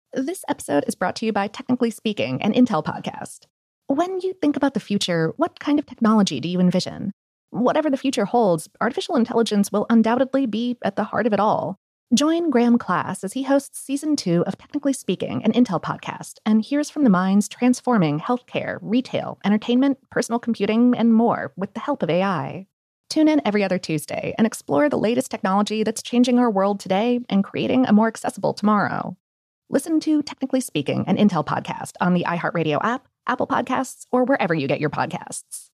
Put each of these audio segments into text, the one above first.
This episode is brought to you by Technically Speaking, an Intel podcast. When you think about the future, what kind of technology do you envision? Whatever the future holds, artificial intelligence will undoubtedly be at the heart of it all. Join Graham Class as he hosts Season 2 of Technically Speaking, an Intel podcast, and hears from the minds transforming healthcare, retail, entertainment, personal computing, and more with the help of AI. Tune in every other Tuesday and explore the latest technology that's changing our world today and creating a more accessible tomorrow. Listen to Technically Speaking, an Intel podcast on the iHeartRadio app, Apple Podcasts, or wherever you get your podcasts.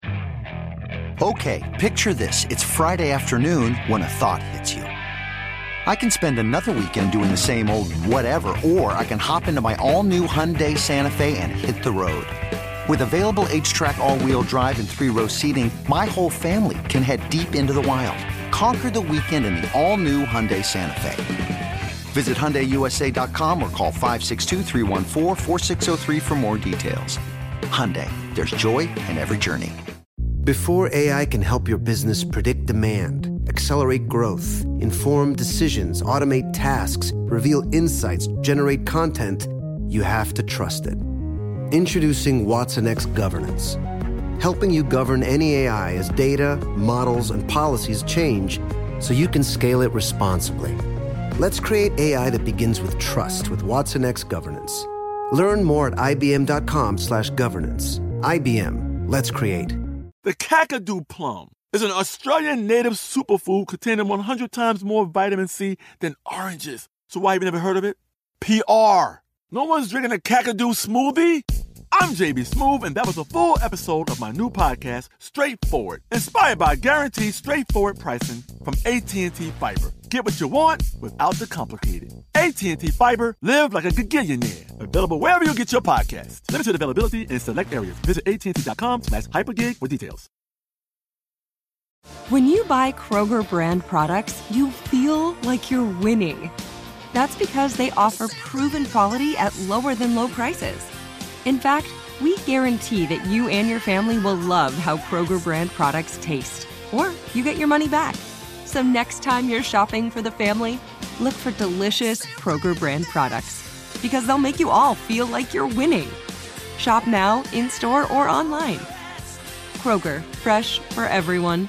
Okay, picture this. It's Friday afternoon when a thought hits you. I can spend another weekend doing the same old whatever, or I can hop into my all-new Hyundai Santa Fe and hit the road. With available H-Track all-wheel drive and 3-row seating, my whole family can head deep into the wild. Conquer the weekend in the all-new Hyundai Santa Fe. Visit HyundaiUSA.com or call 562-314-4603 for more details. Hyundai, there's joy in every journey. Before AI can help your business predict demand, accelerate growth, inform decisions, automate tasks, reveal insights, generate content, you have to trust it. Introducing watsonx Governance, helping you govern any AI as data, models, and policies change so you can scale it responsibly. Let's create AI that begins with trust with watsonx Governance. Learn more at ibm.com/governance. IBM, let's create. The Kakadu plum is an Australian native superfood containing 100 times more vitamin C than oranges. So why have you never heard of it? PR. No one's drinking a Kakadu smoothie? I'm JB Smoove, and that was a full episode of my new podcast, Straightforward, inspired by guaranteed straightforward pricing from AT&T Fiber. Get what you want without the complicated. AT&T Fiber, live like a gigillionaire. Available wherever you get your podcasts. Limited availability in select areas. Visit AT&T.com/hypergig for details. When you buy Kroger brand products, you feel like you're winning. That's because they offer proven quality at lower than low prices. In fact, we guarantee that you and your family will love how Kroger brand products taste, or you get your money back. So next time you're shopping for the family, look for delicious Kroger brand products, because they'll make you all feel like you're winning. Shop now, in-store, or online. Kroger, fresh for everyone.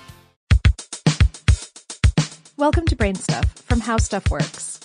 Welcome to Brain Stuff from How Stuff Works.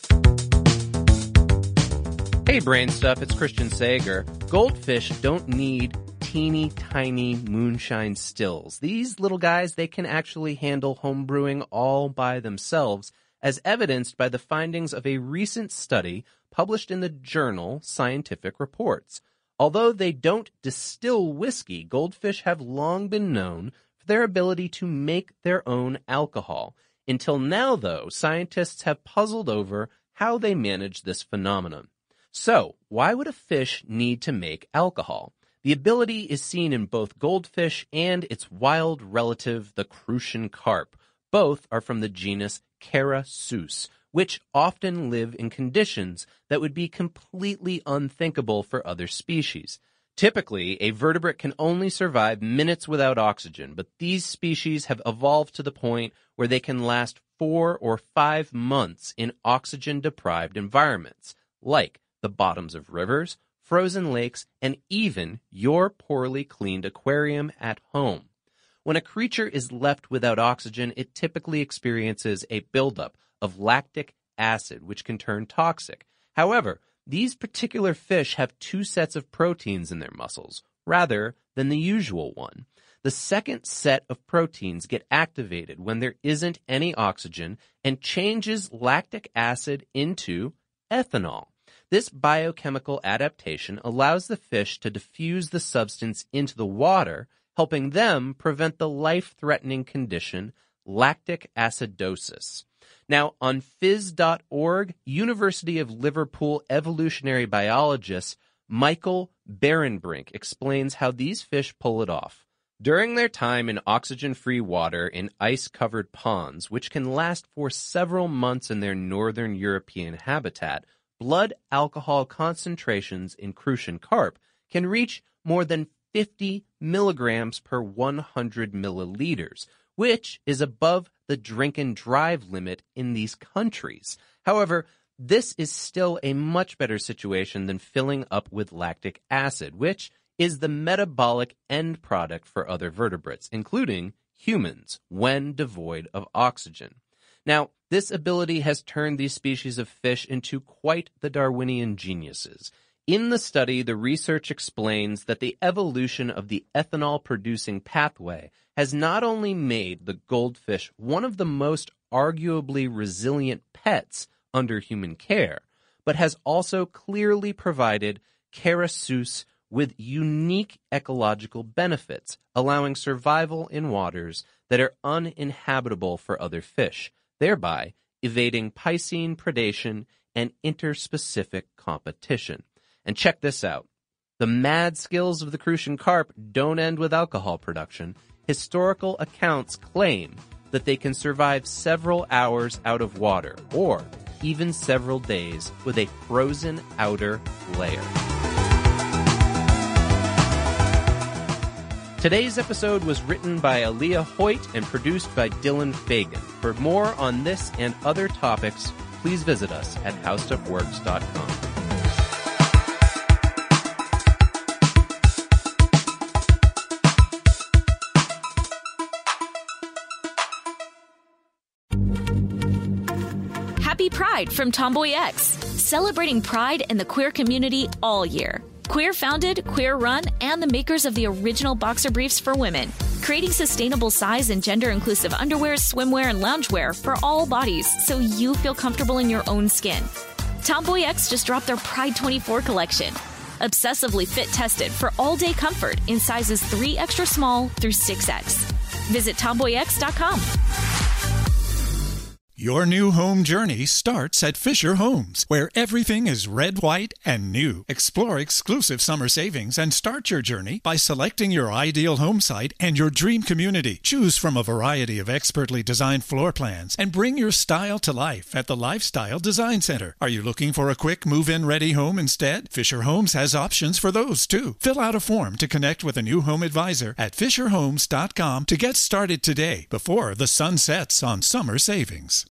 Hey, Brain Stuff, it's Christian Sager. Goldfish don't need teeny tiny moonshine stills. These little guys, they can actually handle homebrewing all by themselves, as evidenced by the findings of a recent study published in the journal Scientific Reports. Although they don't distill whiskey, goldfish have long been known for their ability to make their own alcohol. Until now, though, scientists have puzzled over how they manage this phenomenon. So, why would a fish need to make alcohol? The ability is seen in both goldfish and its wild relative, the Crucian carp. Both are from the genus Charasus, which often live in conditions that would be completely unthinkable for other species. Typically, a vertebrate can only survive minutes without oxygen, but these species have evolved to the point where they can last 4 or 5 months in oxygen-deprived environments, like the bottoms of rivers, frozen lakes, and even your poorly cleaned aquarium at home. When a creature is left without oxygen, it typically experiences a buildup of lactic acid, which can turn toxic. However, these particular fish have 2 sets of proteins in their muscles, rather than the usual one. The second set of proteins get activated when there isn't any oxygen and changes lactic acid into ethanol. This biochemical adaptation allows the fish to diffuse the substance into the water, helping them prevent the life-threatening condition lactic acidosis. Now, on phys.org, University of Liverpool evolutionary biologist Michael Barenbrink explains how these fish pull it off. During their time in oxygen-free water in ice-covered ponds, which can last for several months in their northern European habitat, blood alcohol concentrations in Crucian carp can reach more than 50 milligrams per 100 milliliters, which is above the drink and drive limit in these countries. However, this is still a much better situation than filling up with lactic acid, which is the metabolic end product for other vertebrates, including humans, when devoid of oxygen. Now, this ability has turned these species of fish into quite the Darwinian geniuses. In the study, the research explains that the evolution of the ethanol-producing pathway has not only made the goldfish one of the most arguably resilient pets under human care, but has also clearly provided Charasus with unique ecological benefits, allowing survival in waters that are uninhabitable for other fish, thereby evading piscine predation and interspecific competition. And check this out. The mad skills of the Crucian carp don't end with alcohol production. Historical accounts claim that they can survive several hours out of water, or even several days with a frozen outer layer. Today's episode was written by Aaliyah Hoyt and produced by Dylan Fagan. For more on this and other topics, please visit us at howstuffworks.com. Happy Pride from Tomboy X, celebrating pride and the queer community all year. Queer founded, queer run, and the makers of the original boxer briefs for women, creating sustainable size and gender inclusive underwear, swimwear, and loungewear for all bodies so you feel comfortable in your own skin. Tomboy X just dropped their Pride 24 collection, obsessively fit tested for all day comfort in sizes 3 extra small through 6X. Visit tomboyx.com. Your new home journey starts at Fisher Homes, where everything is red, white, and new. Explore exclusive summer savings and start your journey by selecting your ideal home site and your dream community. Choose from a variety of expertly designed floor plans and bring your style to life at the Lifestyle Design Center. Are you looking for a quick move-in ready home instead? Fisher Homes has options for those too. Fill out a form to connect with a new home advisor at fisherhomes.com to get started today before the sun sets on summer savings.